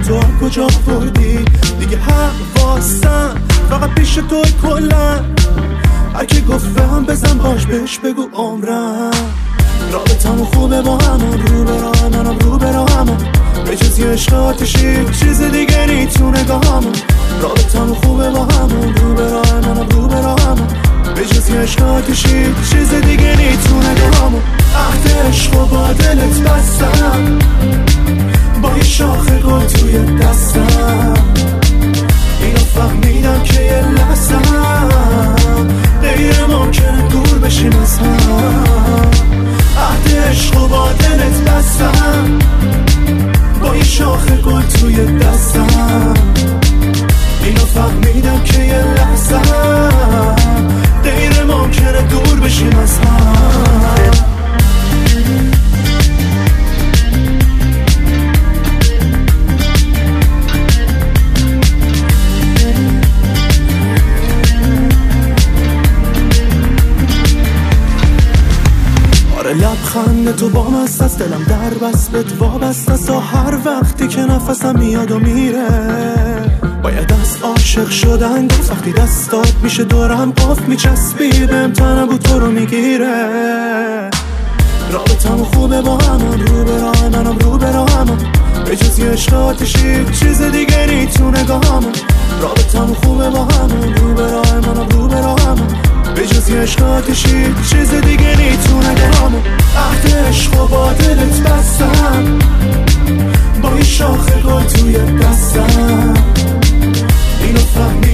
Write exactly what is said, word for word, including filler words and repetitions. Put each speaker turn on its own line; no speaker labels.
تو کجا بردی دیگه حواسم فقط پیش توی کلن. هر کی گفته هم بزن باش بهش بگو عمرم. رابطمون خوبه با همون، رو به راه منم رو به راه همون، به جز یه عشق آتشی چیز دیگه نی تو نگاهمون. رابطمون خوبه با همون، رو به راه منم رو به راه همون، به جز یه عشق آتشی چیز دیگه نی تو نگاهمون. عهد عشق و با دلت بستم، با یه شاخه گل توی دستم. اینو فهمیدم که یه لحظم غیر ممکنه دور بشیم از هم. عهد عشق و با دلت بستم، با یه شاخه گل توی دستم. اینو فهمیدم که یه لحظم غیر ممکنه دور بشیم از هم. لبخند تو با مست است، دلم در بست بهت وابست است تا هر وقتی که نفسم میاد و میره. باید از عاشق شدن گفت وقتی دستات میشه دورم قفل میچسبی بهم تنم بود تو رو میگیره. رابطمون خوبه با همون، رو به راه منم رو به راه همون، به جز یه عشق آتشی چیز دیگه نی تو نگاهمون. رابطمون خوبه با همون، رو به راه منم رو به راه همون، به جز یه عشق آتشی چیز دیگه نی تو نگاهمون. عهد عشق و با دلت بستم، با یه شاخه گل توی دستم. اینو فهمی